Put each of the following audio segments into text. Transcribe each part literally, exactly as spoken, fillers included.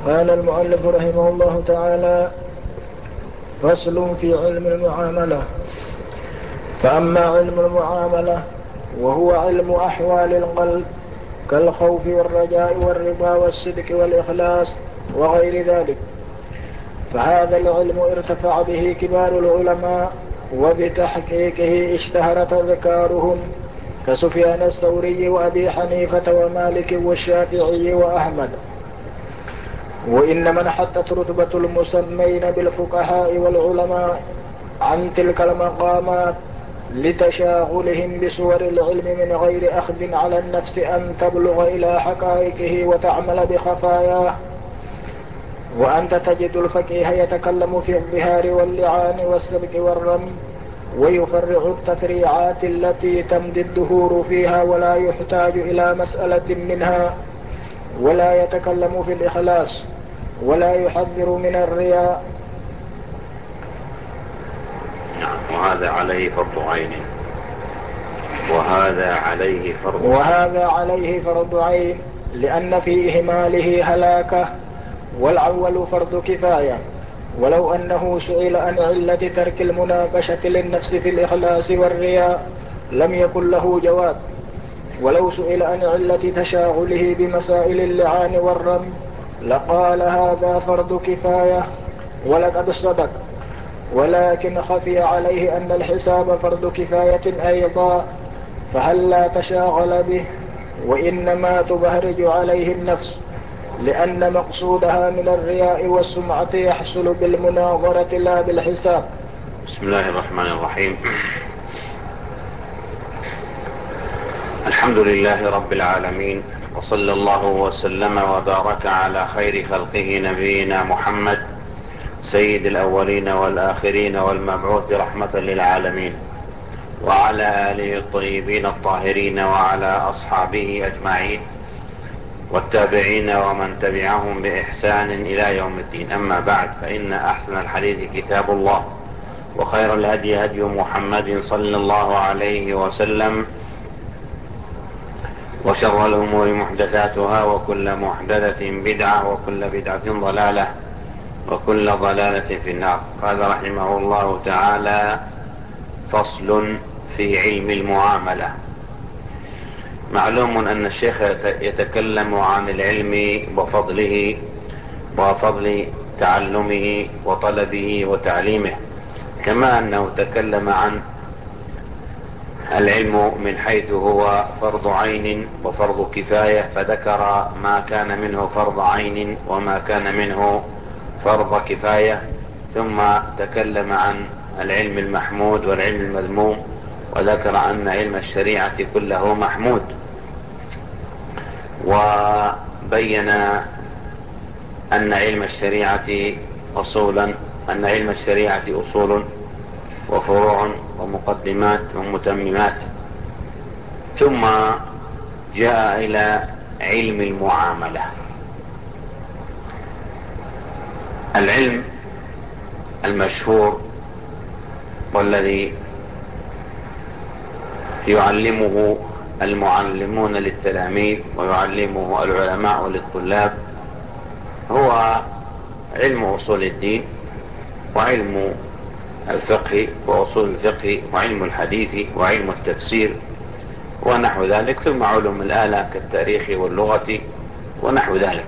قال المؤلف رحمه الله تعالى: فصل في علم المعاملة. فأما علم المعاملة وهو علم أحوال القلب كالخوف والرجاء والرضا والصدق والإخلاص وغير ذلك، فهذا العلم ارتفع به كبار العلماء وبتحقيقه اشتهر تذكارهم كسفيان الثوري وأبي حنيفة ومالك والشافعي وأحمد. وإنما انحطت رتبة المسمين بالفقهاء والعلماء عن تلك المقامات لتشاغلهم بصور العلم من غير أخذ على النفس أن تبلغ إلى حقائقه وتعمل بخفاياه. وأنت تجد الفقيه يتكلم في الظهار واللعان والسبك والرمي ويفرع التفريعات التي تمضي الدهور فيها ولا يحتاج إلى مسألة منها، ولا يتكلم في الإخلاص ولا يحذر من الرياء. وهذا عليه فرض عين وهذا عليه فرض عين وهذا عليه فرض عين لأن في إهماله هلاكة، والأول فرض كفاية. ولو أنه سئل عن علة ترك المناقشة للنفس في الإخلاص والرياء لم يكن له جواب، ولو سئل عن علة تشاغله بمسائل اللعان والرمي لقال هذا فرض كفاية ولقد صدق، ولكن خفي عليه أن الحساب فرض كفاية أيضا، فهل لا تشاغل به؟ وإنما تبهرج عليه النفس، لأن مقصودها من الرياء والسمعة يحصل بالمناظرة لا بالحساب. بسم الله الرحمن الرحيم. الحمد لله رب العالمين، وصلى الله وسلم وبارك على خير خلقه نبينا محمد سيد الأولين والآخرين والمبعوث رحمة للعالمين، وعلى آله الطيبين الطاهرين وعلى أصحابه أجمعين والتابعين ومن تبعهم بإحسان إلى يوم الدين. أما بعد، فإن أحسن الحديث كتاب الله، وخير الهدي هدي محمد صلى الله عليه وسلم، وشر الأمور محدثاتها، وكل محدثة بدعة، وكل بدعة ضلالة، وكل ضلالة في النار. قال رحمه الله تعالى: فصل في علم المعاملة. معلوم أن الشيخ يتكلم عن العلم وفضله وفضل تعلمه وطلبه وتعليمه، كما أنه تكلم عن العلم من حيث هو فرض عين وفرض كفاية، فذكر ما كان منه فرض عين وما كان منه فرض كفاية، ثم تكلم عن العلم المحمود والعلم المذموم، وذكر أن علم الشريعة كله محمود، وبين أن علم الشريعة أصولا أن علم الشريعة أصول وفروع ومقدمات ومتممات. ثم جاء إلى علم المعاملة. العلم المشهور والذي يعلمه المعلمون للتلاميذ ويعلمه العلماء للطلاب هو علم أصول الدين، وعلم الفقه وأصول الفقه، وعلم الحديث، وعلم التفسير ونحو ذلك، ثم علوم الآلة كالتاريخ واللغة ونحو ذلك.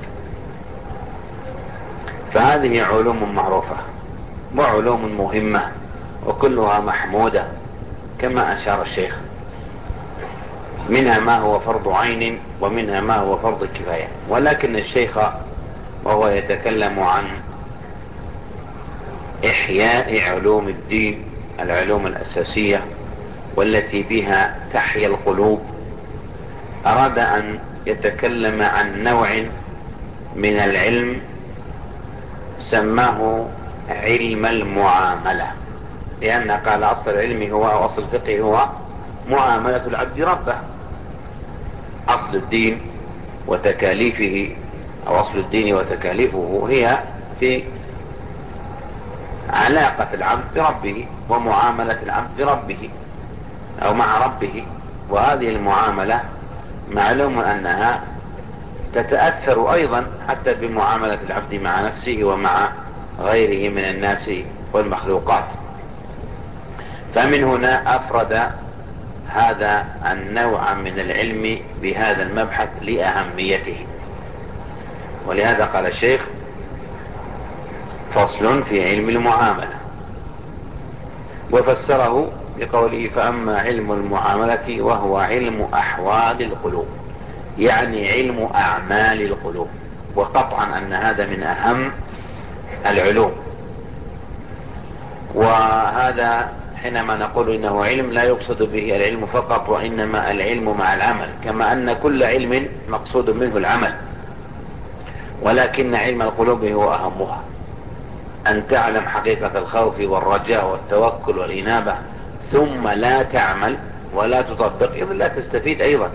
فهذه علوم معروفة وعلوم مهمة وكلها محمودة كما أشار الشيخ، منها ما هو فرض عين ومنها ما هو فرض كفاية. ولكن الشيخ وهو يتكلم عن إحياء علوم الدين، العلوم الأساسية والتي بها تحيا القلوب، أراد أن يتكلم عن نوع من العلم سماه علم المعاملة، لأن قال أصل العلم هو أو أصل الفقه هو معاملة العبد ربه. أصل الدين وتكاليفه أو أصل الدين وتكاليفه هي في علاقة العبد بربه ومعاملة العبد بربه أو مع ربه. وهذه المعاملة معلوم أنها تتأثر أيضا حتى بمعاملة العبد مع نفسه ومع غيره من الناس والمخلوقات. فمن هنا أفرد هذا النوع من العلم بهذا المبحث لأهميته. ولهذا قال الشيخ: فصل في علم المعاملة. وفسره بقوله: فأما علم المعاملة وهو علم أحوال القلوب، يعني علم أعمال القلوب. وقطعا أن هذا من أهم العلوم. وهذا حينما نقول إنه علم لا يقصد به العلم فقط، وإنما العلم مع العمل، كما أن كل علم مقصود منه العمل، ولكن علم القلوب هو أهمها. أن تعلم حقيقة الخوف والرجاء والتوكل والإنابة ثم لا تعمل ولا تطبق، إذن لا تستفيد أيضا.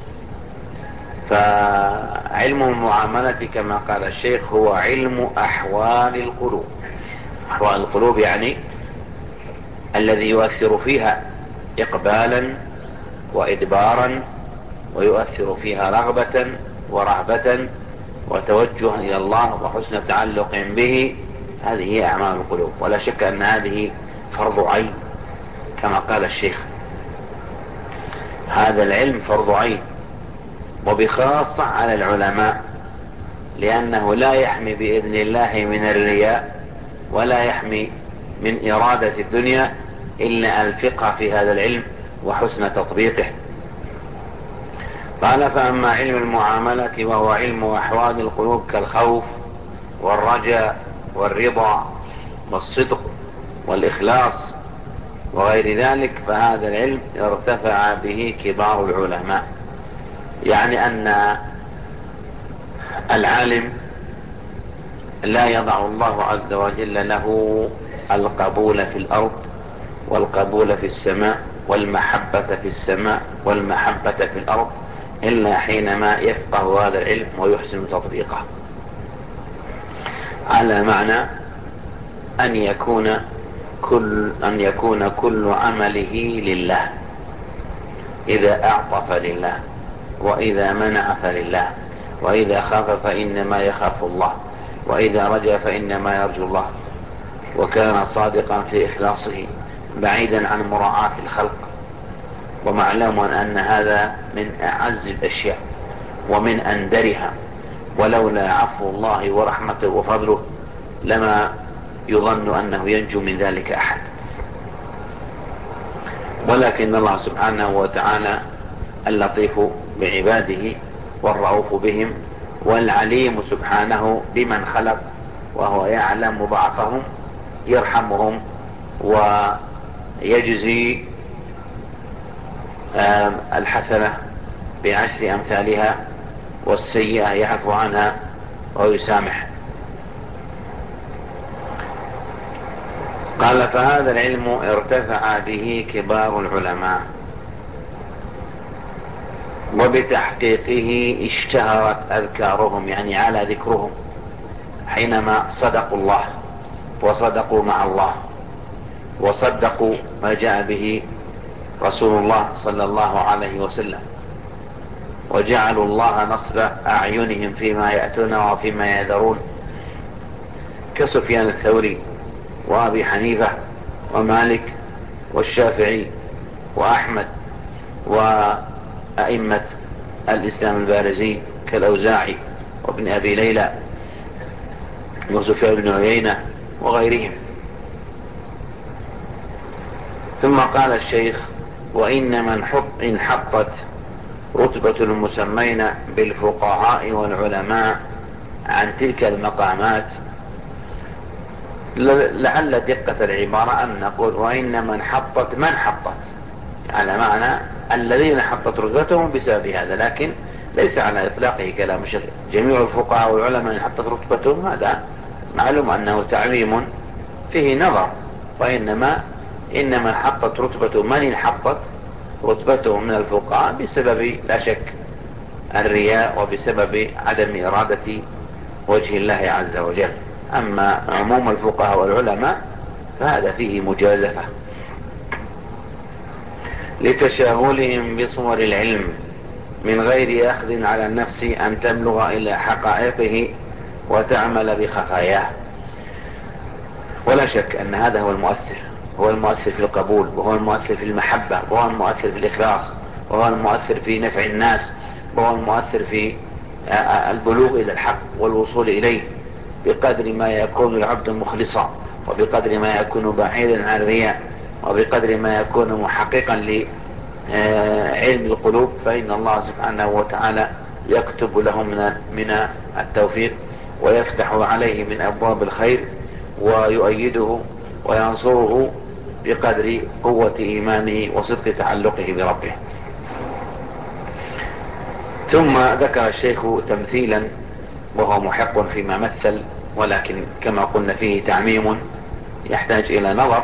فعلم المعاملة كما قال الشيخ هو علم أحوال القلوب. أحوال القلوب يعني الذي يؤثر فيها إقبالا وإدبارا، ويؤثر فيها رغبة ورهبة وتوجها إلى الله وحسن تعلق به. هذه هي أعمال القلوب، ولا شك أن هذه فرض عين كما قال الشيخ. هذا العلم فرض عين، وبخاصة على العلماء، لأنه لا يحمي بإذن الله من الرياء ولا يحمي من إرادة الدنيا إلا الفقه في هذا العلم وحسن تطبيقه. قال: فأما علم المعاملة وهو علم أحوال القلوب كالخوف والرجاء والرضا والصدق والإخلاص وغير ذلك، فهذا العلم ارتفع به كبار العلماء. يعني أن العالم لا يضع الله عز وجل له القبول في الأرض والقبول في السماء والمحبة في السماء والمحبة في الأرض إلا حينما يفقه هذا العلم ويحسن تطبيقه، على معنى أن يكون كل أن يكون كل عمله لله. إذا أعطى فلله، وإذا منع فلله، وإذا خاف فإنما يخاف الله، وإذا رجى فإنما يرجو الله، وكان صادقا في إخلاصه بعيدا عن مراعاة الخلق. ومعلوم أن هذا من أعز الأشياء ومن أندرها، ولولا عفو الله ورحمته وفضله لما يظن أنه ينجو من ذلك أحد. ولكن الله سبحانه وتعالى اللطيف بعباده والرؤوف بهم والعليم سبحانه بمن خلق، وهو يعلم ضعفهم، يرحمهم ويجزي الحسنة بعشر أمثالها، والسيئة يعفو عنها ويسامح. قال: فهذا العلم ارتفع به كبار العلماء، وبتحقيقه اشتهرت أذكارهم، يعني على ذكرهم، حينما صدقوا الله وصدقوا مع الله وصدقوا ما جاء به رسول الله صلى الله عليه وسلم، وجعلوا الله نصب أعينهم فيما يأتون وفيما يذرون، كسفيان الثوري وأبي حنيفة ومالك والشافعي وأحمد وأئمة الإسلام البارزين كالأوزاعي وابن أبي ليلى وسفيان بن عيينة وغيرهم. ثم قال الشيخ: وإنما انحطت رتبة المسمين بالفقهاء والعلماء عن تلك المقامات. لعل دقة العبارة أن نقول وإنما انحطت من حطت، على معنى الذين حطت رتبتهم بسبب هذا، لكن ليس على إطلاقه كلام الشيخ. جميع الفقهاء والعلماء انحطت رتبتهم، هذا معلوم أنه تعميم فيه نظر، وإنما إنما انحطت رتبة من انحطت رتبته من الفقهاء بسبب لا شك الرياء وبسبب عدم إرادة وجه الله عز وجل. أما عموم الفقهاء والعلماء فهذا فيه مجازفة لتشاغلهم بصور العلم من غير أخذ على النفس أن تبلغ إلى حقائقه وتعمل بخفاياه. ولا شك أن هذا هو المؤثر، هو المؤثر في القبول، وهو المؤثر في المحبة، وهو المؤثر في الإخلاص، وهو المؤثر في نفع الناس، وهو المؤثر في البلوغ إلى الحق والوصول إليه، بقدر ما يكون العبد مخلصا، وبقدر ما يكون بعيدا عن الرياء، وبقدر ما يكون محققا لعلم القلوب، فإن الله سبحانه وتعالى يكتب له من التوفيق ويفتح عليه من أبواب الخير ويؤيده وينصره بقدر قوة إيمانه وصدق تعلقه بربه. ثم ذكر الشيخ تمثيلا وهو محق فيما مثل، ولكن كما قلنا فيه تعميم يحتاج إلى نظر.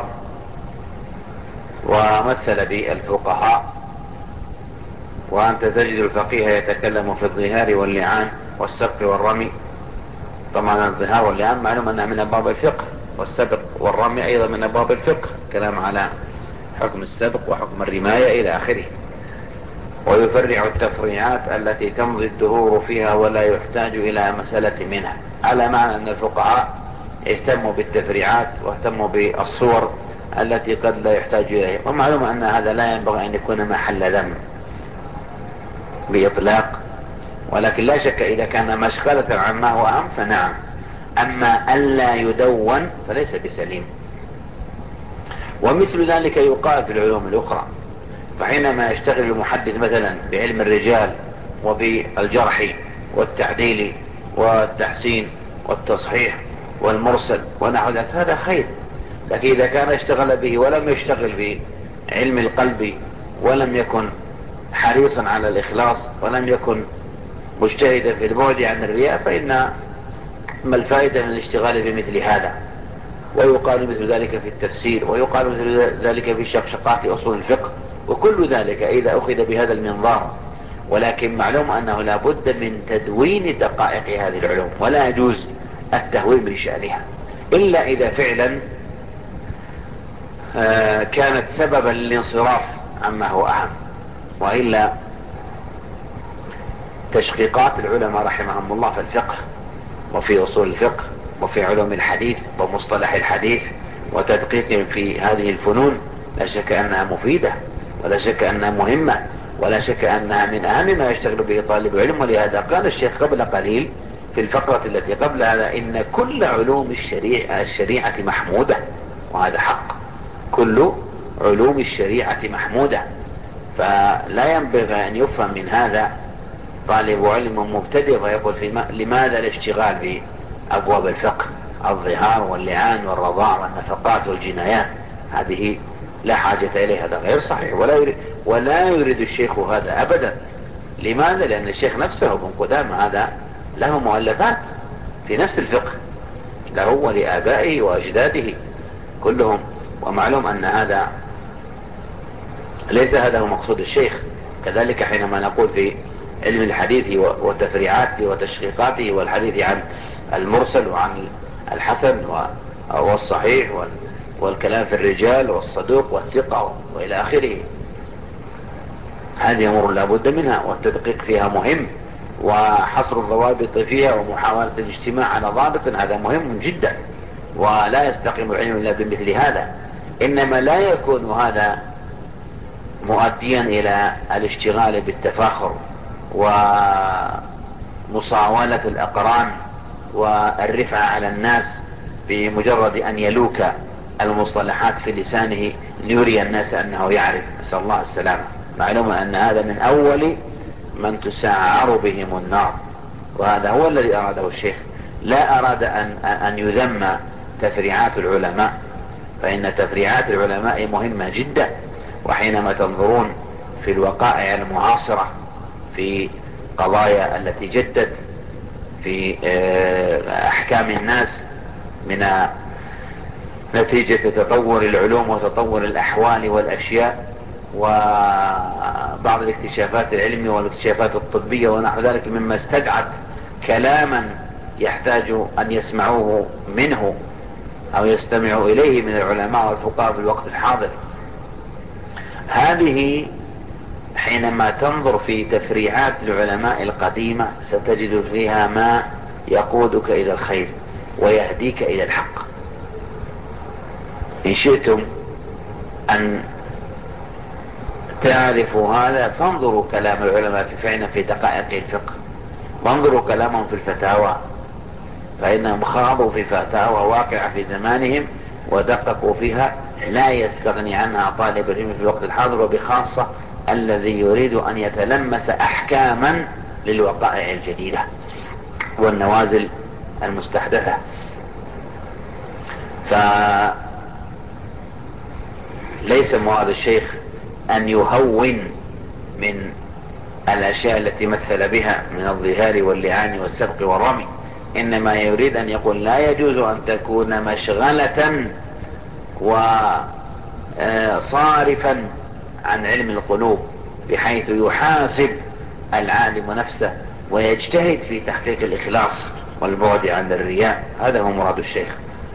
ومثل بالفقهاء، وأنت تجد الفقيه يتكلم في الظهار واللعان والسبق والرمي. طبعا الظهار واللعان معلوم أنها من أبواب الفقه، والسبق والرمي أيضا من أبواب الفقه، كلام على حكم السبق وحكم الرماية إلى آخره. ويفرع التفريعات التي تمضي الدهور فيها ولا يحتاج إلى مسألة منها، على معنى أن الفقهاء اهتموا بالتفريعات واهتموا بالصور التي قد لا يحتاج إليها. ومعلوم أن هذا لا ينبغي أن يكون محل ذم بإطلاق، ولكن لا شك إذا كان مشغلة عما هو أهم فنعم، أما ألا يدون فليس بسليم. ومثل ذلك يقال في العلوم الأخرى، فحينما يشتغل المحدث مثلا بعلم الرجال وبالجرح والتعديل والتحسين والتصحيح والمرسل ونحو ذلك هذا خير. لكن إذا كان اشتغل به ولم يشتغل بعلم القلب، ولم يكن حريصا على الإخلاص، ولم يكن مجتهدا في البعد عن الرياء، فإن ما الفائدة من الاشتغال بمثل هذا؟ ويقال مثل ذلك في التفسير، ويقال مثل ذلك في شقشقات أصول الفقه، وكل ذلك إذا أخذ بهذا المنظار. ولكن معلوم أنه لا بد من تدوين دقائق هذه العلوم، ولا يجوز التهويل من شأنها إلا إذا فعلا آه كانت سببا للانصراف عما هو أهم. وإلا تشقيقات العلماء رحمهم الله في الفقه وفي أصول الفقه وفي علوم الحديث ومصطلح الحديث وتدقيقهم في هذه الفنون لا شك أنها مفيدة، ولا شك أنها مهمة، ولا شك أنها من أهم ما يشتغل به طالب علم. ولهذا قال الشيخ قبل قليل في الفقرة التي قبل هذا إن كل علوم الشريعة, الشريعة محمودة، وهذا حق، كل علوم الشريعة محمودة. فلا ينبغي أن يفهم من هذا طالب علم مبتدئ فيقول في لماذا الاشتغال بأبواب الفقه، الظهار واللعان والرضاع والنفقات والجنايات، هذه لا حاجة إليه، هذا غير صحيح، ولا يريد, ولا يريد الشيخ هذا أبدا. لماذا؟ لأن الشيخ نفسه ابن قدامة هذا له مؤلفات في نفس الفقه، له ولآبائه وأجداده كلهم. ومعلوم أن هذا ليس هذا هو مقصود الشيخ. كذلك حينما نقول في علم الحديث وتفريعاته وتشقيقاته والحديث عن المرسل وعن الحسن والصحيح والكلام في الرجال والصدوق والثقة وإلى آخره، هذه أمور لا بد منها، والتدقيق فيها مهم، وحصر الضوابط فيها ومحاولة الاجتماع على ضابط هذا مهم جدا. ولا يستقيم العلم إلا بمثل هذا. إنما لا يكون هذا مؤديا إلى الاشتغال بالتفاخر ومصاولة الأقران والرفعة على الناس بمجرد أن يلوك المصطلحات في لسانه ليري الناس أنه يعرف. نسأل الله السلامة. معلوم أن هذا من أول من تسعر بهم النار، وهذا هو الذي أراده الشيخ. لا أراد أن, أن يذم تفريعات العلماء، فإن تفريعات العلماء مهمة جدا. وحينما تنظرون في الوقائع المعاصرة في قضايا التي جدت في أحكام الناس من نتيجة تطور العلوم وتطور الأحوال والأشياء وبعض الاكتشافات العلمية والاكتشافات الطبية ونحو ذلك، مما استدعت كلاما يحتاج أن يسمعوه منه أو يستمعوا إليه من العلماء والفقهاء في الوقت الحاضر، هذه حينما تنظر في تفريعات العلماء القديمة ستجد فيها ما يقودك إلى الخير ويهديك إلى الحق. إن شئتم أن تعرفوا هذا فانظروا كلام العلماء في فعلا في دقائق الفقه، وانظروا كلامهم في الفتاوى، فإنهم خاضوا في فتاوى واقعة في زمانهم ودققوا فيها لا يستغني عنها طالب العلم في الوقت الحاضر، وبخاصة الذي يريد أن يتلمس أحكاما للوقائع الجديدة والنوازل المستحدثة. فليس مراد الشيخ أن يهون من الأشياء التي مثل بها من الظهار واللعان والسبق والرمي، إنما يريد أن يقول لا يجوز أن تكون مشغلة وصارفا عن علم القلوب، بحيث يحاسب العالم نفسه ويجتهد في تحقيق الإخلاص والبعد عن الرياء. هذا هو مراد الشيخ.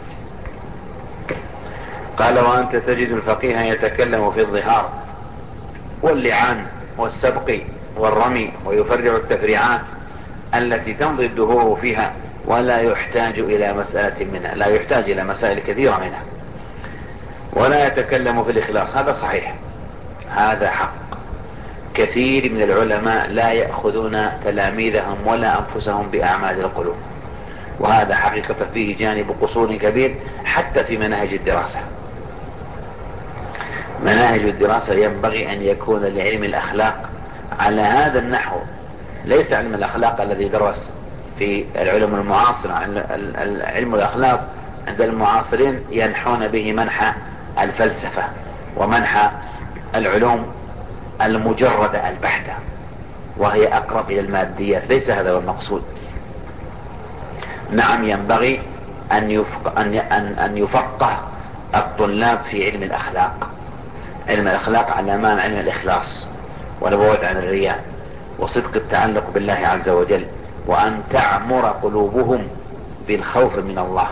قال: وأنت تجد الفقيه يتكلم في الظهار واللعان والسبق والرمي ويفرع التفريعات التي تمضي الدهور فيها، ولا يحتاج إلى مسألة منها، لا يحتاج إلى مسائل كثيرة منها. ولا يتكلم في الإخلاص، هذا صحيح، هذا حق. كثير من العلماء لا يأخذون تلاميذهم ولا أنفسهم بأعمال القلوب، وهذا حقيقة فيه جانب قصور كبير حتى في مناهج الدراسة. مناهج الدراسة ينبغي أن يكون لعلم الأخلاق على هذا النحو، ليس علم الأخلاق الذي درس في العلم المعاصرة. علم الأخلاق عند المعاصرين ينحون به منحى الفلسفة ومنحى العلوم المجردة البحتة، وهي أقرب إلى الماديات، ليس هذا هو المقصود. نعم، ينبغي أن يفقه, أن يفقه الطلاب في علم الأخلاق، علم الأخلاق على معنى علم الإخلاص والبعد عن الرياء وصدق التعلق بالله عز وجل، وأن تعمر قلوبهم بالخوف من الله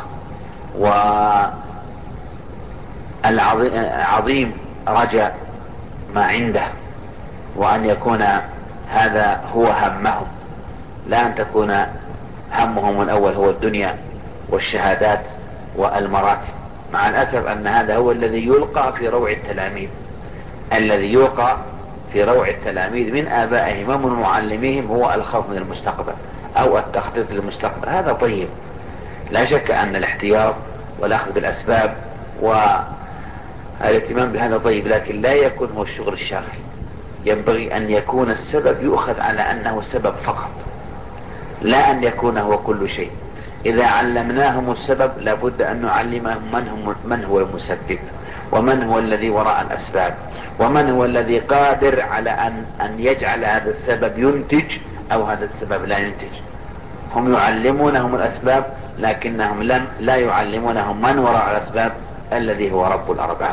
والعظيم رجاء ما عنده، وأن يكون هذا هو همهم، لا أن تكون همهم الأول هو الدنيا والشهادات والمراتب. مع الأسف أن هذا هو الذي يلقى في روع التلاميذ، الذي يلقى في روع التلاميذ من آبائهم ومن معلميهم هو الخوف من المستقبل أو التخطيط للمستقبل. هذا طيب، لا شك أن الاحتياط والأخذ بالأسباب والاهتمام بهذا طيب، لكن لا يكون هو الشغل الشاغل. ينبغي أن يكون السبب يؤخذ على أنه سبب فقط، لا أن يكون هو كل شيء. إذا علمناهم السبب لابد أن نعلمهم من, هم من هو المسبب، ومن هو الذي وراء الأسباب، ومن هو الذي قادر على أن, أن يجعل هذا السبب ينتج أو هذا السبب لا ينتج. هم يعلمونهم الأسباب لكنهم لم لا يعلمونهم من وراء الأسباب الذي هو رب الأرباب.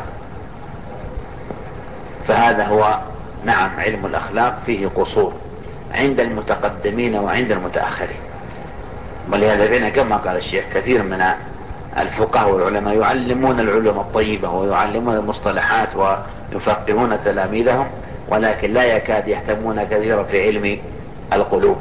فهذا هو نعم علم الأخلاق فيه قصور عند المتقدمين وعند المتأخرين. ولهذا فينا كما قال الشيخ كثير من الفقهاء والعلماء يعلمون العلوم الطيبة ويعلمون المصطلحات ويفقهون تلاميذهم، ولكن لا يكاد يهتمون كثيرا في علم القلوب.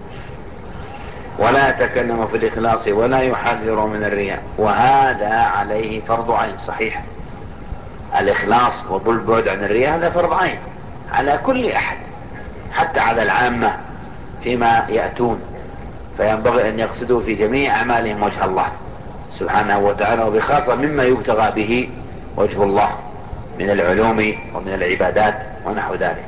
ولا يتكلم في الإخلاص ولا يحذر من الرياء، وهذا عليه فرض عين. صحيح، الإخلاص والبعد عن الرياء هذا فرض عين على كل أحد، حتى على العامة فيما يأتون، فينبغي أن يقصدوا في جميع أعمالهم وجه الله سبحانه وتعالى، وبخاصة مما يبتغى به وجه الله من العلوم ومن العبادات ونحو ذلك،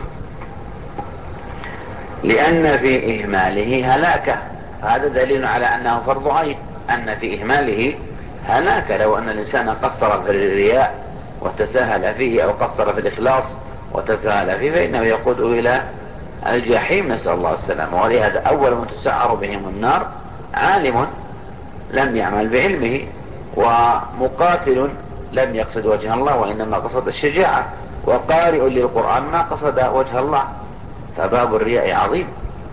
لأن في إهماله هلاكة. هذا دليل على أنه فرض عين، أن في إهماله هلاكة. لو أن الإنسان قصر في الرياء وتساهل فيه، أو قصر في الإخلاص وتساهل فيه، فإنه يقود إلى الجحيم، نسأل الله السلامة. ولهذا أول من تسعر بهم النار عالم لم يعمل بعلمه، ومقاتل لم يقصد وجه الله وإنما قصد الشجاعة، وقارئ للقرآن ما قصد وجه الله. فباب الرياء عظيم.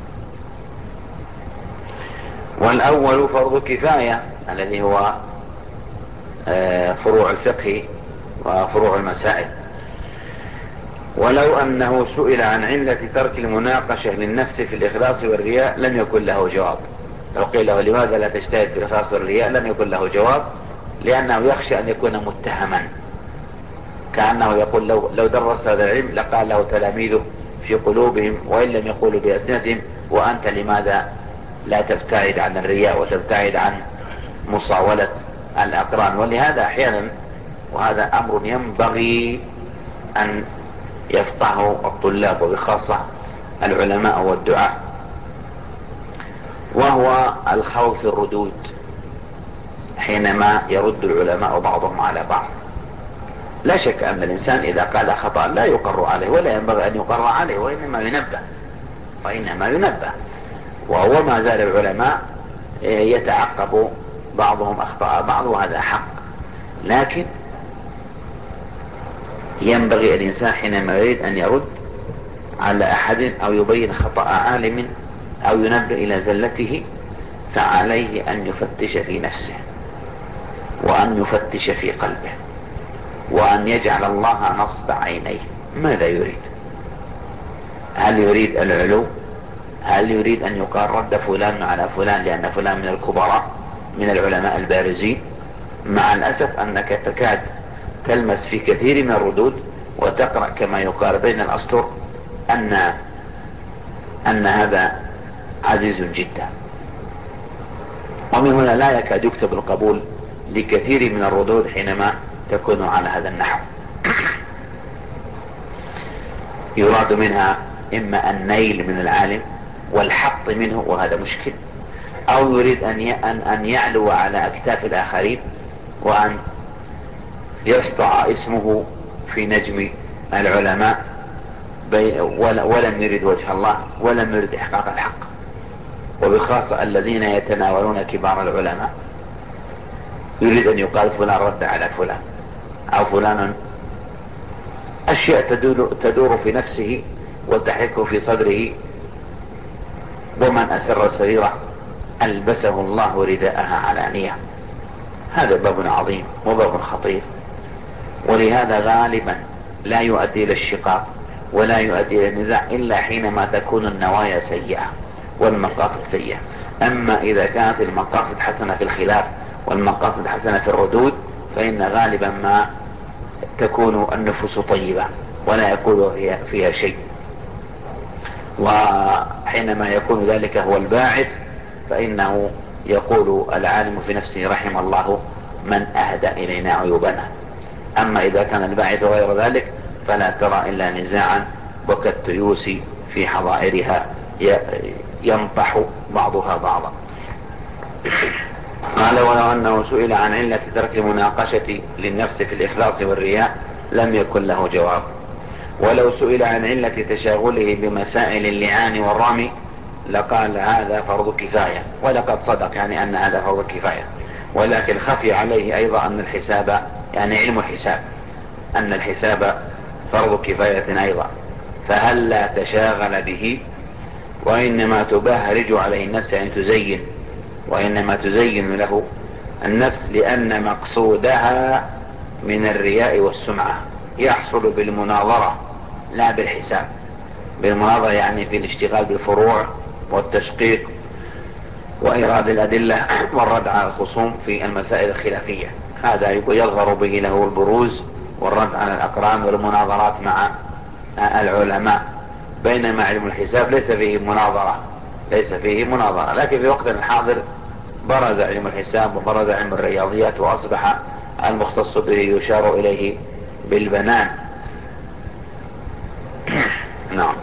والأول فرض كفاية الذي هو فروع الفقه وفروع المسائل. ولو أنه سئل عن علة ترك المناقشة للنفس في الإخلاص والرياء لم يكن له جواب. لو قيل له لماذا لا تجتهد في الإخلاص والرياء لم يكن له جواب، لأنه يخشى أن يكون متهما، كأنه يقول لو, لو درس هذا العلم لقال له تلاميذه في قلوبهم وإن لم يقولوا بألسنتهم وأنت لماذا لا تبتعد عن الرياء وتبتعد عن مصاولة الأقران. ولهذا أحيانا، وهذا أمر ينبغي أن يفقهه الطلاب وبخاصة العلماء والدعاة، وهو الخوف في الردود حينما يرد العلماء بعضهم على بعض. لا شك أن الإنسان إذا قال خطأ لا يقر عليه ولا ينبغي أن يقر عليه، وإنما ينبه وإنما ينبه وهو ما زال العلماء يتعقب بعضهم أخطاء بعض، وهذا حق. لكن ينبغي الإنسان حينما يريد أن يرد على أحد أو يبين خطأ عالم أو ينبه إلى زلته فعليه أن يفتش في نفسه وأن يفتش في قلبه وأن يجعل الله نصب عينيه. ماذا يريد؟ هل يريد العلو؟ هل يريد أن يقال رد فلان على فلان لأن فلان من الكبراء من العلماء البارزين؟ مع الأسف أنك تكاد تلمس في كثير من الردود وتقرأ كما يقال بين الأسطر أن أن هذا عزيز جدا، ومن هنا لا يكاد يكتب القبول لكثير من الردود حينما تكون على هذا النحو. يراد منها إما النيل من العالم والحط منه وهذا مشكل، أو يريد أن أن يعلو على أكتاف الآخرين وأن يسطع اسمه في نجم العلماء ولم يرد وجه الله ولم يرد إحقاق الحق، وبخاصة الذين يتناولون كبار العلماء يريد أن يقال فلان رد على فلان أو فلان أشياء تدور, تدور في نفسه وتحك في صدره. ومن أسر السريرة ألبسه الله رداءها علانية. هذا باب عظيم وباب خطير، ولهذا غالبا لا يؤدي إلى الشقاق ولا يؤدي إلى النزاع إلا حينما تكون النوايا سيئة والمقاصد سيئة. أما إذا كانت المقاصد حسنة في الخلاف والمقاصد حسنة في الردود فإن غالبا ما تكون النفوس طيبة ولا يكون فيها شيء، وحينما يكون ذلك هو الباعث فإنه يقول العالم في نفسه رحم الله من أهدى إلينا عيوبنا. أما إذا كان الباعث غير ذلك فلا ترى إلا نزاعا وكالتيوس في حظائرها ينطح بعضها بعضا. قال ولو أنه سئل عن علة ترك المناقشة للنفس في الإخلاص والرياء لم يكن له جواب، ولو سئل عن علة تشاغله بمسائل اللعان والرمي لقال هذا فرض كفاية، ولقد صدق يعني أن هذا فرض كفاية، ولكن خفي عليه أيضا أن الحساب يعني علم الحساب أن الحساب فرض كفاية أيضا، فهل لا تشاغل به وإنما تبهرج عليه النفس يعني تزين وإنما تزين له النفس لأن مقصودها من الرياء والسمعة يحصل بالمناظرة لا بالحساب. بالمناظرة يعني في الاشتغال بالفروع والتشقيق وإيراد الأدلة والرد على الخصوم في المسائل الخلافية، هذا يظهر به له البروز والرد على الأقران والمناظرات مع العلماء. بينما علم الحساب ليس فيه مناظرة ليس فيه مناظرة لكن في وقت الحاضر برز علم الحساب وبرز علم الرياضيات وأصبح المختص به يشار إليه بالبنان. نعم.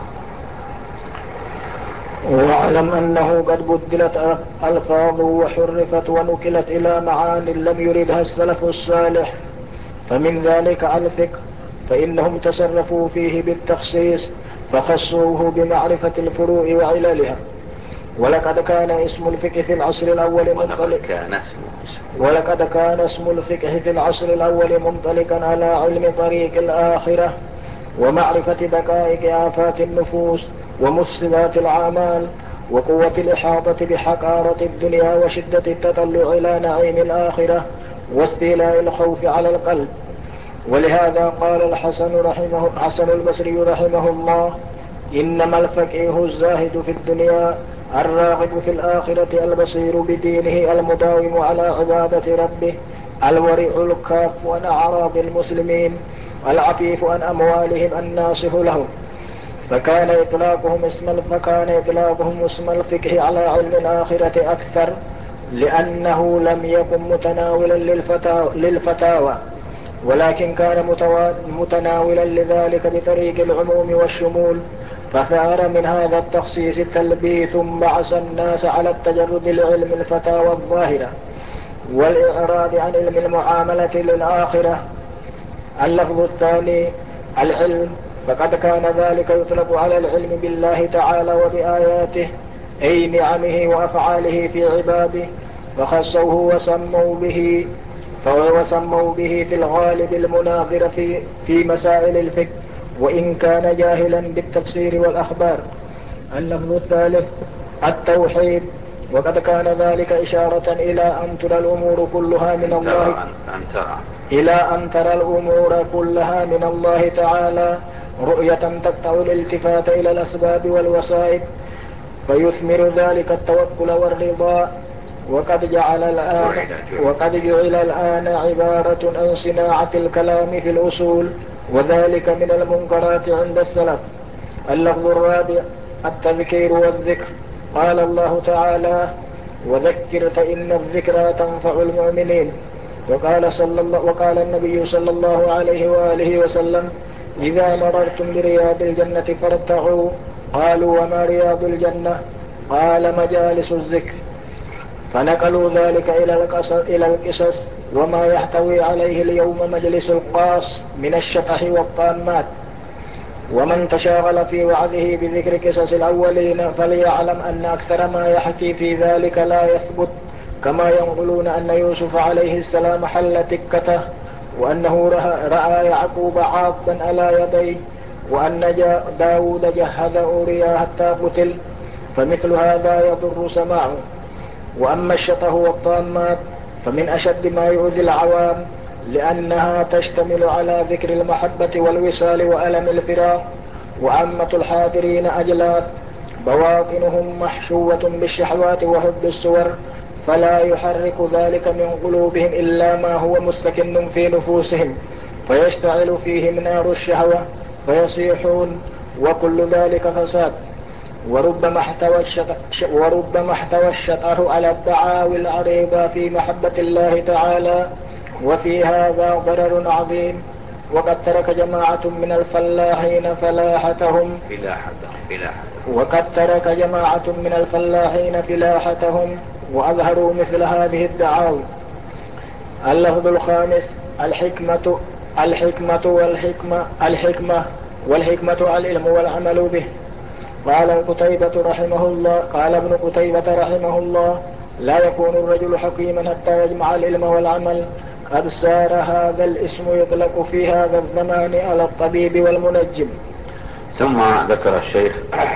واعلم أنه قد بدلت ألفاظ وحرفت ونكلت إلى معان لم يردها السلف الصالح، فمن ذلك الفقه فإنهم تصرفوا فيه بالتخصيص فخصوه بمعرفة الفروع وعللها. ولقد كان اسم الفقه في العصر الأول منطلق ولقد كان اسم الفقه في العصر الأول منطلقا على علم طريق الآخرة ومعرفة دقائق آفات النفوس ومفسدات الأعمال وقوة الإحاطة بحقارة الدنيا وشدة التطلع إلى نعيم الآخرة واستيلاء الخوف على القلب. ولهذا قال الحسن رحمه حسن البصري رحمه الله: إنما الفقيه الزاهد في الدنيا الراغب في الآخرة البصير بدينه المداوم على عبادة ربه الورع الكاف عن أعراض المسلمين العفيف عن أموالهم الناصح لهم. فكان إطلاقهم اسم فكان إطلاقهم اسم الفقه على علم الآخرة أكثر، لأنه لم يكن متناولا للفتاوى، ولكن كان متناولا لذلك بطريق العموم والشمول، فثار من هذا التخصيص التلبيث بعث الناس على التجرد لعلم الفتاوى الظاهرة والإعراض عن علم المعاملة للآخرة. اللفظ الثاني العلم، فقد كان ذلك يطلق على العلم بالله تعالى وبآياته أي نعمه وأفعاله في عباده، فخصوه وسموا به وسموا به في الغالب المناظر في, في مسائل الفقه وإن كان جاهلا بالتفسير والأخبار. اللفظ الثالث التوحيد، وقد كان ذلك إشارة إلى أن ترى الأمور كلها من الله أن ترى إلى أن ترى الأمور كلها من الله تعالى رؤية تقطع الالتفات إلى الأسباب والوسائل، فيثمر ذلك التوكل والرضا. وقد جعل الآن وقد جعل الآن عبارة عن صناعة الكلام في الأصول، وذلك من المنكرات عند السلف. اللفظ الرابع التذكير والذكر، قال الله تعالى: وذكر فإن الذكرى تنفع المؤمنين. وقال, صلى الله وقال النبي صلى الله عليه وآله وسلم: إذا مررتم برياض الجنة فارتعوا. قالوا: وما رياض الجنة؟ قال: مجالس الذكر. فنقلوا ذلك إلى القصص وما يحتوي عليه اليوم مجلس القاص من الشطح والطامات. ومن تشاغل في وعظه بذكر قصص الأولين فليعلم أن أكثر ما يحكي في ذلك لا يثبت، كما ينقلون أن يوسف عليه السلام حل تكته، وأنه رأى يعقوب عاضا على يديه، وأن داود جهز أوريا حتى قتل، فمثل هذا يضر سماعه. وأما الشطه والطامات فمن أشد ما يؤذي العوام، لأنها تشتمل على ذكر المحبة والوصال وألم الفراق. وعامة الحاضرين أجلاف بواطنهم محشوة بالشهوات وحب الصور، فلا يحرك ذلك من قلوبهم إلا ما هو مستكن في نفوسهم، فيشتعل فيهم نار الشهوة فيصيحون، وكل ذلك فساد. وربما احتوى وربما احتوى الشطر على الدعاوي العريضة في محبة الله تعالى، وفي هذا ضرر عظيم. وقد ترك جماعة من الفلاحين فلاحتهم وقد ترك جماعة من الفلاحين فلاحتهم وأظهروا مثل هذه الدعاوي. اللفظ الخامس الحكمة الحكمة والحكمة الحكمة والحكمة العلم والعمل به. قال قتيبة رحمه الله قال ابن قتيبة رحمه الله: لا يكون الرجل حكيما حتى يجمع العلم والعمل. قد صار هذا الاسم يطلق في هذا الزمان على الطبيب والمنجم. ثم ذكر الشيخ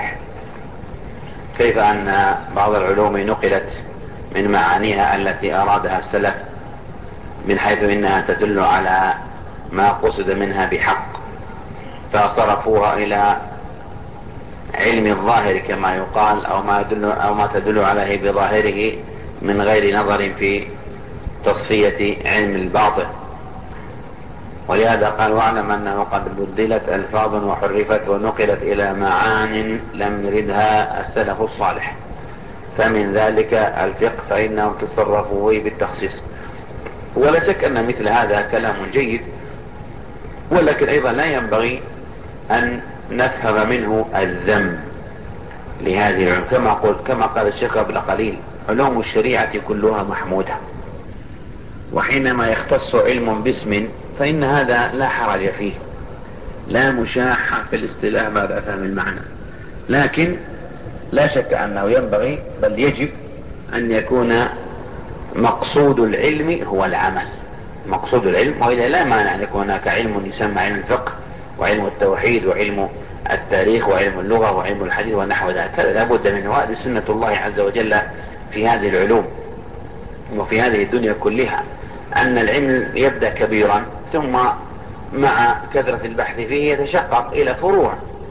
كيف أن بعض العلوم نقلت من معانيها التي أرادها السلف، من حيث إنها تدل على ما قصد منها بحق، فصرفوها إلى علم الظاهر كما يقال، أو ما, يدل أو ما تدل عليه بظاهره من غير نظر في تصفية علم الباطن. ولهذا قال: واعلم أنه قد بدلت ألفاظ وحرفت ونقلت إلى معان لم يردها السلف الصالح، فمن ذلك الفقه فإنهم تصرفوا بالتخصيص. ولا شك أن مثل هذا كلام جيد، ولكن أيضا لا ينبغي أن نفهم منه الذم لهذه العلوم، كما قلت كما قال الشيخ قبل قليل: علوم الشريعة كلها محمودة، وحينما يختص علم باسم فإن هذا لا حرج فيه، لا مشاحة في الاصطلاح بعد فهم المعنى. لكن لا شك أنه ينبغي بل يجب أن يكون مقصود العلم هو العمل، مقصود العلم، وإذا لا مانع أن يكون هناك علم يسمى علم الفقه وعلم التوحيد وعلم التاريخ وعلم اللغة وعلم الحديث ونحو ذلك، هذا لا بد منه. وهذه سنة الله عز وجل في هذه العلوم وفي هذه الدنيا كلها، أن العلم يبدأ كبيرا ثم مع كثرة البحث فيه يتشقق إلى فروع.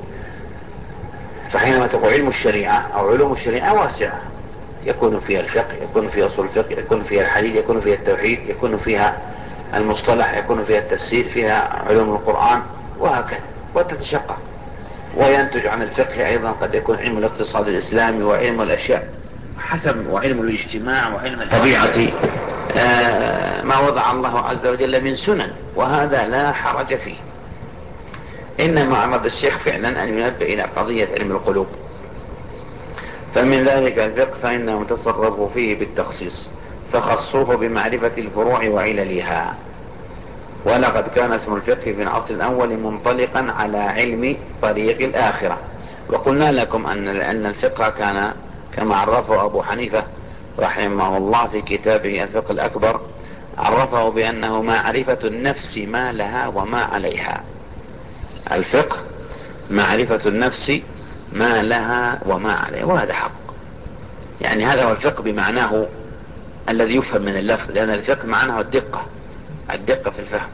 فحينما تقول علم الشريعة أو علوم الشريعة واسعة، يكون فيها الفقه، يكون فيها أصول الفقه، يكون فيها الحديث، يكون فيها التوحيد، يكون فيها المصطلح، يكون فيها التفسير، فيها علوم القرآن وهكذا، وتتشقق. وينتج عن الفقه أيضا قد يكون علم الاقتصاد الإسلامي وعلم الأشياء حسب، وعلم الاجتماع وعلم الطبيعة، آه ما وضع الله عز وجل من سنن، وهذا لا حرج فيه. إنما أراد الشيخ فعلا أن ينبه إلى قضية علم القلوب. فمن ذلك الفقه فإنهم تصرفوا فيه بالتخصيص، فخصوه بمعرفة الفروع وعللها. ولقد كان اسم الفقه في العصر الأول منطلقا على علم طريق الآخرة. وقلنا لكم أن أن الفقه كان كما عرفه أبو حنيفة رحمه الله في كتابه الفقه الأكبر، عرفه بأنه معرفة النفس ما لها وما عليها. الفقه معرفة النفس ما لها وما عليها، وهذا حق. يعني هذا هو الفقه بمعناه الذي يفهم من اللفظ، لأن الفقه معناه الدقة، الدقة في الفهم.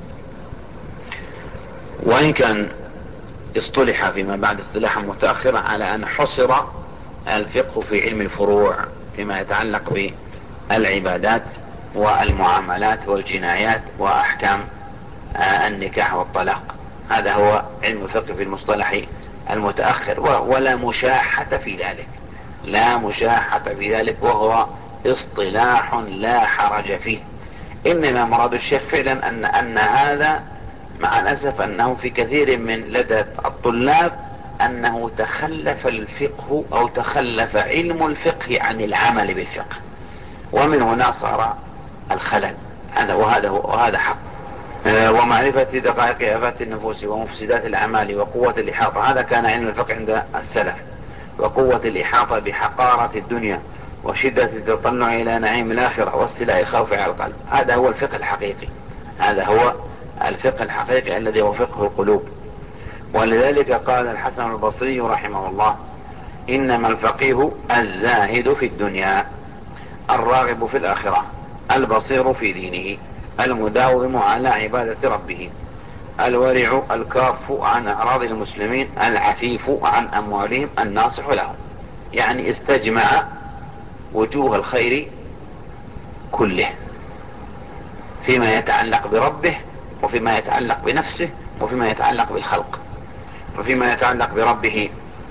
وإن كان اصطلح فيما بعد اصطلاحا متأخرا على أن حصر الفقه في علم الفروع فيما يتعلق بالعبادات والمعاملات والجنايات وأحكام النكاح والطلاق. هذا هو علم الفقه في المصطلح المتأخر، ولا مشاحة في ذلك، لا مشاحة في ذلك، وهو اصطلاح لا حرج فيه. إنما مراد الشيخ فعلا أن, أن هذا مع الأسف أنه في كثير من لدى الطلاب أنه تخلف الفقه أو تخلف علم الفقه عن العمل بالفقه، ومن هنا صار الخلل. هذا وهذا وهذا حق. ومعرفة دقائق آفات النفوس ومفسدات الأعمال وقوة الإحاطة، هذا كان علم الفقه عند السلف. وقوة الإحاطة بحقارة الدنيا وشدة التطلع إلى نعيم الآخرة واستيلاء الخوف على القلب، هذا هو الفقه الحقيقي. هذا هو الفقه الحقيقي الذي هو فقه القلوب. ولذلك قال الحسن البصري رحمه الله: إنما الفقيه الزاهد في الدنيا، الراغب في الآخرة، البصير في دينه، المداوم على عبادة ربه، الورع الكاف عن أعراض المسلمين، العفيف عن أموالهم، الناصح لهم. يعني استجمع وجوه الخير كله فيما يتعلق بربه، وفيما يتعلق بنفسه، وفيما يتعلق بالخلق. وفيما يتعلق بربه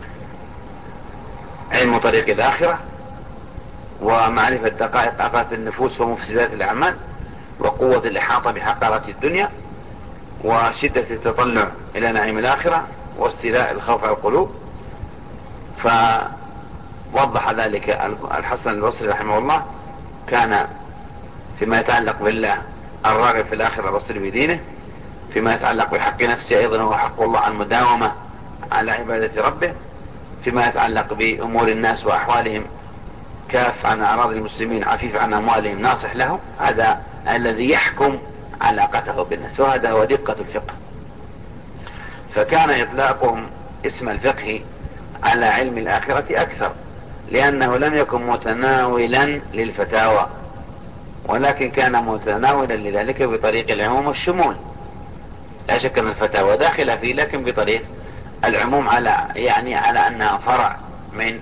علم طريق الآخرة، ومعرفة دقائق آفات النفوس ومفسدات الأعمال، وقوة الإحاطة بحقارة الدنيا، وشدة التطلع إلى نعيم الآخرة، واستيلاء الخوف على القلوب. فوضح ذلك الحسن البصري رحمه الله. كان فيما يتعلق بالله الراغب في الآخرة البصير بدينه، فيما يتعلق بحق نفسه أيضا هو حق الله المداومة على عبادة ربه، فيما يتعلق بأمور الناس وأحوالهم كاف عن أعراض المسلمين، عفيف عن أموالهم، ناصح لهم. هذا الذي يحكم علاقته بالناس، وهذا هو دقة الفقه. فكان إطلاقهم اسم الفقه على علم الآخرة أكثر، لأنه لم يكن متناولا للفتاوى، ولكن كان متناولا لذلك بطريق العموم والشمول. لا شك أن الفتاوى داخلة فيه، لكن بطريق العموم، على يعني على أنها فرع من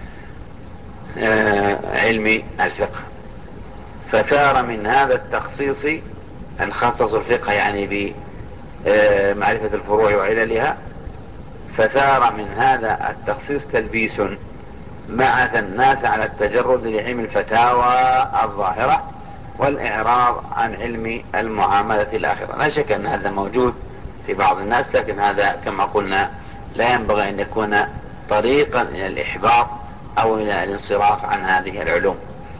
آه علم الفقه. فثار من هذا التخصيص أن خصصوا الفقه يعني بمعرفة الفروع وعللها، فثار من هذا التخصيص تلبيس بعث الناس على التجرد لعلم الفتاوى الظاهرة والإعراض عن علم المعاملة الآخرة. لا شك أن هذا موجود في بعض الناس، لكن هذا كما قلنا لا ينبغي أن يكون طريقا إلى الإحباط أو إلى الانصراف عن هذه العلوم.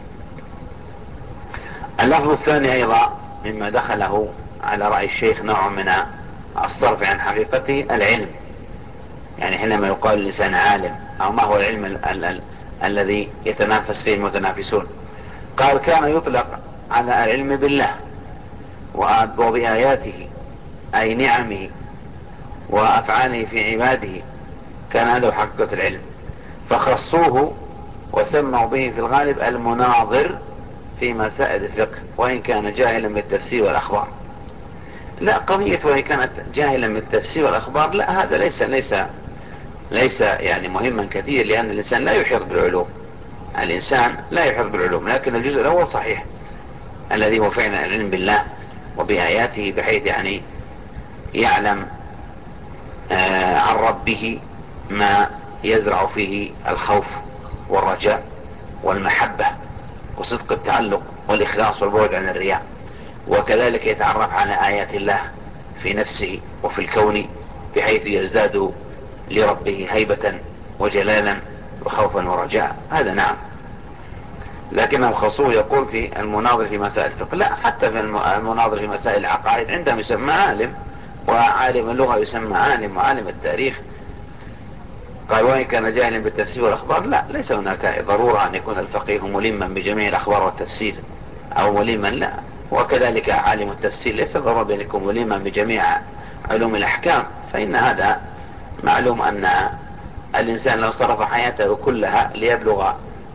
اللفظ الثاني أيضا مما دخله على رأي الشيخ نوع من الصرف عن حقيقته العلم. يعني حينما يقال الإنسان عالم، أو ما هو العلم ال ال ال الذي يتنافس فيه المتنافسون؟ قال كان يطلق على العلم بالله وبآياته، أي نعمه وأفعاله في عباده، كان هذا حقيقة العلم. فخصوه وسموا به في الغالب المناظر في مسائل الفقه، وإن كان جاهلا بالتفسير والأخبار، لا، قضية وهي كانت جاهلا من التفسير والأخبار، لا، هذا ليس ليس ليس يعني مهما كثير، لأن الإنسان لا يحيط بالعلوم. الإنسان لا يحيط بالعلوم، لكن الجزء الأول صحيح، الذي هو فعلا العلم بالله وبآياته، بحيث يعني يعلم آه عن ربه ما يزرع فيه الخوف والرجاء والمحبة وصدق التعلق والإخلاص والبعد عن الرياء. وكذلك يتعرف على آيات الله في نفسه وفي الكون، بحيث يزداد لربه هيبة وجلالا وخوفا ورجاء. هذا نعم. لكنهم خصوه يقول في المناظر في مسائل الفقه، لا، حتى في المناظر في مسائل العقائد عندهم يسمى عالم، وعالم اللغة يسمى عالم، وعالم التاريخ. قال وإن كان جاهلا بالتفسير والأخبار، لا، ليس هناك ضرورة أن يكون الفقيه ملما بجميع الأخبار والتفسير أو ملما، لا. وكذلك عالم التفسير ليس ضرورة أن يكون ملما بجميع علوم الأحكام، فإن هذا معلوم أن الإنسان لو صرف حياته كلها ليبلغ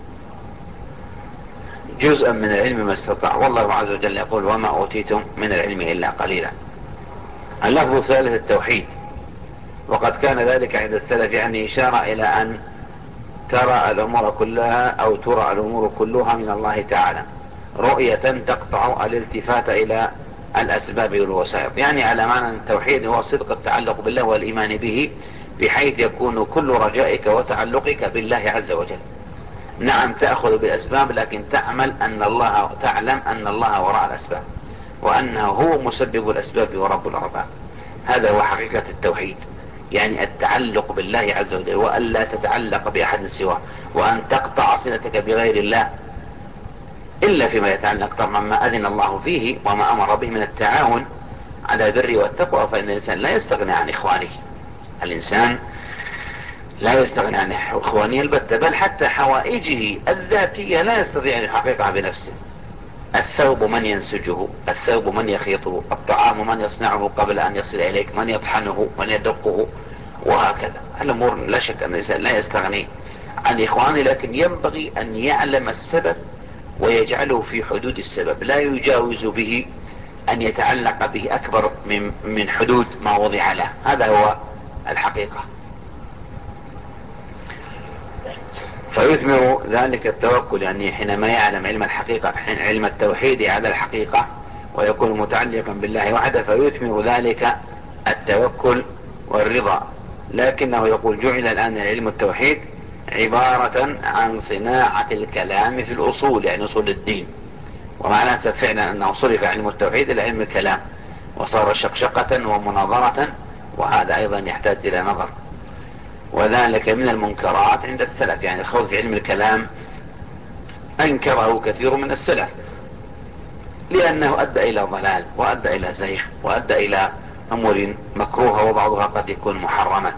جزءا من العلم ما استطاع. والله عز وجل يقول وما أوتيتم من العلم إلا قليلا. اللفظ الثالث التوحيد، وقد كان ذلك عند السلف يعني إشارة إلى أن ترى الأمور كلها أو ترى الأمور كلها من الله تعالى رؤية تقطع الالتفات إلى الأسباب والوسائط، يعني على معنى التوحيد هو صدق التعلق بالله والإيمان به، بحيث يكون كل رجائك وتعلقك بالله عز وجل. نعم، تأخذ بالأسباب، لكن تعمل أن الله تعلم أن الله وراء الأسباب، وأنه هو مسبب الأسباب ورب الأرباب. هذا هو حقيقة التوحيد، يعني التعلق بالله عز وجل، وأن لا تتعلق بأحد سواه، وأن تقطع صلتك بغير الله إلا فيما يتعلق طبعا ما أذن الله فيه وما أمر به من التعاون على البر والتقوى. فإن الإنسان لا يستغني عن إخوانه، الإنسان لا يستغني عن إخوانه البتة، بل حتى حوائجه الذاتية لا يستطيع أن يحققها بنفسه. الثوب من ينسجه، الثوب من يخيطه، الطعام من يصنعه قبل أن يصل إليك، من يطحنه، من يدقه، وهكذا. الأمور لا شك أن الإنسان لا يستغني عن إخوانه، لكن ينبغي أن يعلم السبب ويجعله في حدود السبب، لا يجاوز به أن يتعلق به أكبر من, من حدود ما وضع له. هذا هو الحقيقة. فيثمر ذلك التوكل، يعني حينما يعلم علم الحقيقة، علم التوحيد على الحقيقة، ويكون متعلقا بالله وحده، فيثمر ذلك التوكل والرضا. لكنه يقول جعل الآن علم التوحيد عبارة عن صناعة الكلام في الأصول، يعني أصول الدين. ومعنى فعلا أنه صرف علم التوحيد إلى علم الكلام، وصار شقشقة ومناظرة، وهذا أيضا يحتاج إلى نظر. وذلك من المنكرات عند السلف، يعني الخوض في علم الكلام أنكره كثير من السلف، لأنه أدى إلى ضلال، وأدى إلى زيغ، وأدى إلى أمور مكروهة، وبعضها قد يكون محرما.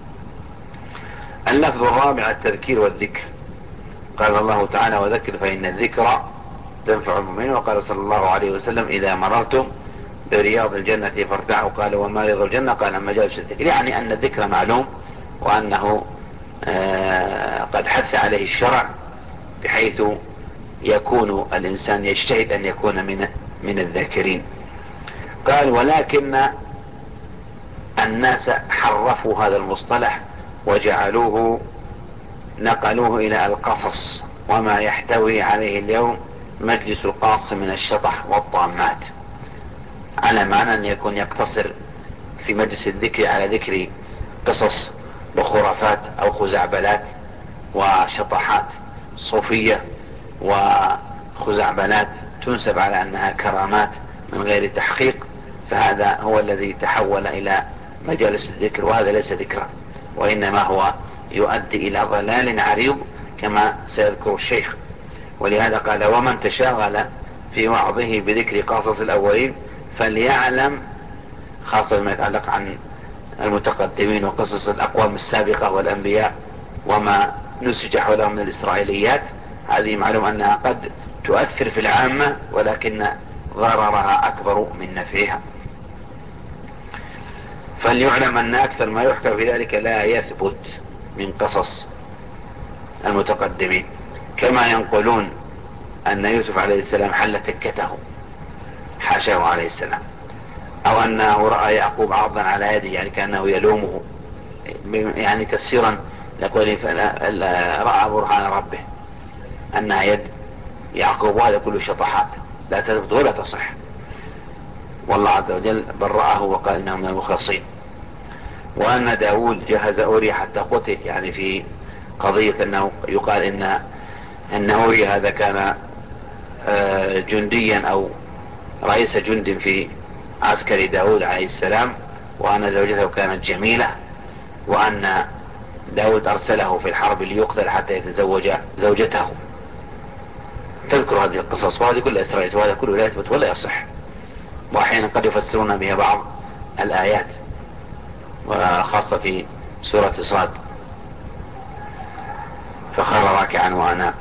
اللفظ الرابع التذكير والذكر. قال الله تعالى وذكر فإن الذكر تنفع المؤمنين. وقال صلى الله عليه وسلم إذا مررتم برياض الجنة فارتعوا. قال وما رياض الجنة؟ قال مجالس الذكر، يعني أن الذكر معلوم، وأنه آه قد حث عليه الشرع، بحيث يكون الإنسان يجتهد أن يكون من من الذاكرين. قال ولكن الناس حرفوا هذا المصطلح وجعلوه، نقلوه إلى القصص، وما يحتوي عليه اليوم مجلس القاص من الشطح والطامات، على معنى أن يكون يقتصر في مجلس الذكر على ذكر قصص وخرافات أو خزعبلات وشطحات صوفية وخزعبلات تنسب على أنها كرامات من غير تحقيق. فهذا هو الذي تحول إلى مجالس الذكر، وهذا ليس ذكرا، وإنما هو يؤدي إلى ضلال عريض كما سيذكر الشيخ. ولهذا قال ومن تشاغل في وعظه بذكر قصص الأولين فليعلم، خاصة ما يتعلق عن المتقدمين وقصص الأقوام السابقة والأنبياء وما نسج حولهم من الإسرائيليات، هذه معلوم أنها قد تؤثر في العامة، ولكن ضررها أكبر من نفعها. فليعلم أن أكثر ما يحكى في ذلك لا يثبت من قصص المتقدمين، كما ينقلون أن يوسف عليه السلام حل تكته، حاشاه عليه السلام، او انه رأى يعقوب عرضا على يده، يعني كأنه يلومه، يعني تفسيرا لقوله رأى برهان ربه انها يد يعقوب، وهذا كله شطحات لا تثبت ولا تصح. والله عز وجل برأه وقال انه من المخلصين. وان داود جهز أوريا حتى قتل، يعني في قضية انه يقال ان ان أوريا هذا كان جنديا او رئيس جند في عسكر داود عليه السلام، وان زوجته كانت جميلة، وان داود ارسله في الحرب ليقتل حتى يتزوج زوجته. تذكر هذه القصص، وهذه كلها اسرائيل، وهذا كله لا يثبت ولا يصح، واحيانا قد يفسرون بها بعض الايات، وخاصة في سورة صاد فخر راكعا واناب.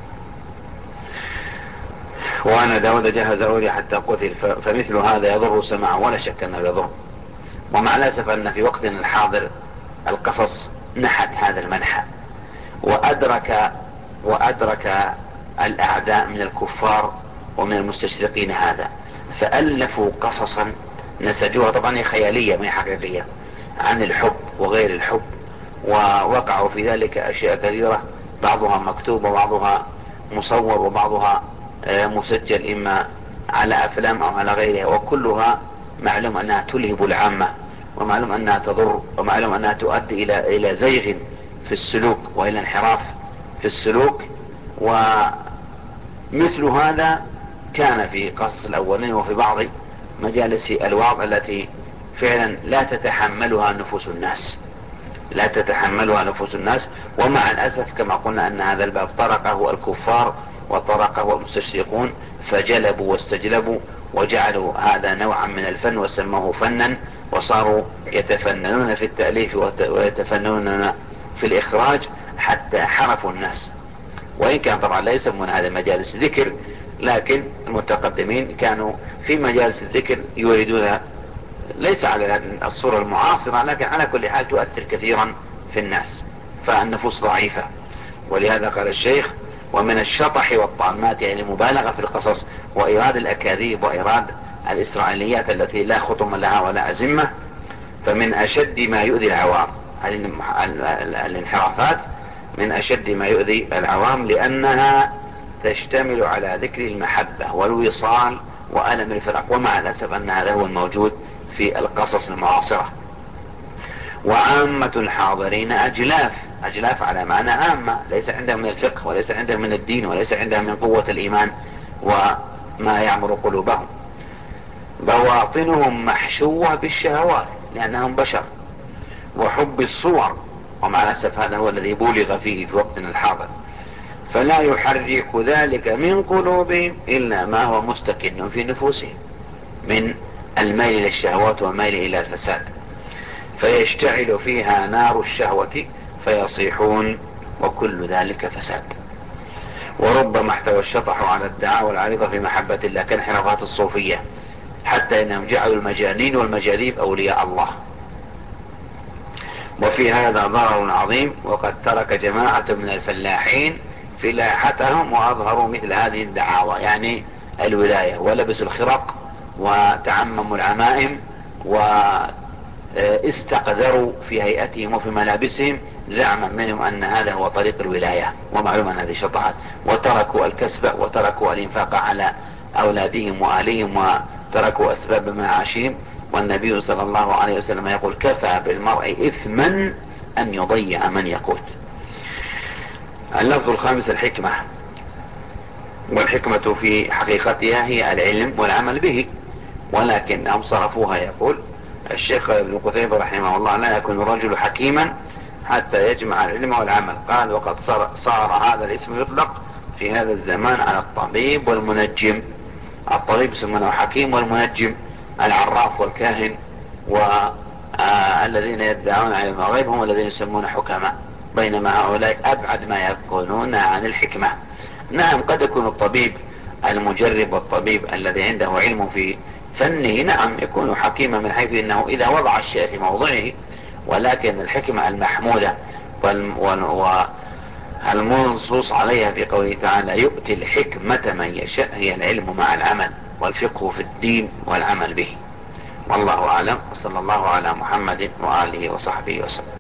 وأن داود جهز أوريا حتى قتل، فمثل هذا يضر سمعه، ولا شك أنه يضر. ومع الأسف أن في وقتنا الحاضر القصص نحت هذا المنحى، وأدرك وأدرك الأعداء من الكفار ومن المستشرقين هذا، فألفوا قصصا نسجوها، طبعا هي خيالية ما هي حقيقية، عن الحب وغير الحب، ووقعوا في ذلك أشياء كثيرة، بعضها مكتوب وبعضها مصور وبعضها مسجل إما على أفلام أو على غيرها، وكلها معلوم أنها تلهب العامة، ومعلوم أنها تضر، ومعلوم أنها تؤدي إلى إلى زيغ في السلوك وإلى انحراف في السلوك. ومثل هذا كان في قصص الأولين وفي بعض مجالس الوعظ التي فعلا لا تتحملها نفوس الناس لا تتحملها نفوس الناس. ومع الأسف كما قلنا أن هذا الباب طرقه الكفار وطرقه المستشرقون، فجلبوا واستجلبوا وجعلوا هذا نوعا من الفن وسموه فنا، وصاروا يتفننون في التأليف ويتفننون في الإخراج حتى حرفوا الناس. وإن كان طبعا لا يسمون هذا مجالس ذكر، لكن المتقدمين كانوا في مجالس الذكر يريدون ليس على الصورة المعاصرة، لكن على كل حال تؤثر كثيرا في الناس، فالنفوس ضعيفة. ولهذا قال الشيخ: ومن الشطح والطامات، يعني المبالغة في القصص وإيراد الأكاذيب وإيراد الإسرائيليات التي لا خطم لها ولا أزمة، فمن أشد ما يؤذي العوام. الانحرافات من أشد ما يؤذي العوام، لأنها تشتمل على ذكر المحبة والوصال وألم الفراق، ومع الأسف أن هذا هو الموجود في القصص المعاصرة. وعامة الحاضرين أجلاف أجلاف على معنى عامة، ليس عندهم من الفقه وليس عندهم من الدين وليس عندهم من قوة الإيمان وما يعمر قلوبهم. بواطنهم محشوة بالشهوات لأنهم بشر، وحب الصور، ومع الأسف هذا هو الذي بولغ فيه في وقتنا الحاضر، فلا يحرك ذلك من قلوبهم إلا ما هو مستكن في نفوسهم من الميل إلى الشهوات والميل إلى الفساد، فيشتعل فيها نار الشهوة فيصيحون، وكل ذلك فساد. وربما احتوى الشطح على الدعاوى العارضة في محبة الله كانحرافات الصوفية، حتى انهم جعلوا المجانين والمجاذيب اولياء الله. وفي هذا ضرر عظيم، وقد ترك جماعة من الفلاحين فلاحتهم وأظهروا مثل هذه الدعاوى، يعني الولاية، ولبسوا الخرق وتعمموا العمائم واستقذروا في هيئتهم وفي ملابسهم، زعما منهم أن هذا هو طريق الولاية، ومعلوم أن هذه شطحات. وتركوا الكسب وتركوا الإنفاق على أولادهم وأهليهم وتركوا أسباب معاشهم. والنبي صلى الله عليه وسلم يقول: كفى بالمرء إثما أن يضيع من يقوت. اللفظ الخامس: الحكمة. والحكمة في حقيقتها هي العلم والعمل به، ولكنهم صرفوها. يقول الشيخ ابن قتيبة رحمه الله: لا يكون الرجل حكيما حتى يجمع العلم والعمل. قال: وقد صار, صار هذا الاسم يطلق في هذا الزمان على الطبيب والمنجم. الطبيب يسمونه حكيم، والمنجم العراف والكاهن والذين يدعون علم الغيب هم الذين يسمون حكماء، بينما هؤلاء أبعد ما يكونون عن الحكمة. نعم، قد يكون الطبيب المجرب والطبيب الذي عنده علم في فنه نعم يكون حكيما من حيث انه اذا وضع الشيء في موضعه، ولكن الحكمة المحمودة والمنصوص عليها في قوله تعالى: يؤتي الحكمة من يشاء، هي العلم مع العمل والفقه في الدين والعمل به. والله اعلم، وصلى الله على محمد وآله وصحبه وسلم.